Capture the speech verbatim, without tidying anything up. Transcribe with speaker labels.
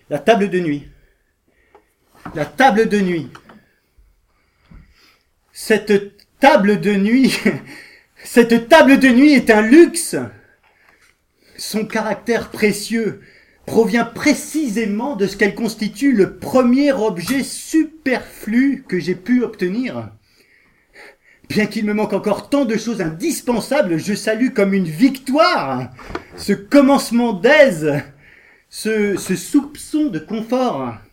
Speaker 1: La table de nuit. La table de nuit. Cette table de nuit, cette table de nuit est un luxe. Son caractère précieux provient précisément de ce qu'elle constitue le premier objet superflu que j'ai pu obtenir. Bien qu'il me manque encore tant de choses indispensables, je salue comme une victoire ce commencement d'aise, ce, ce soupçon de confort.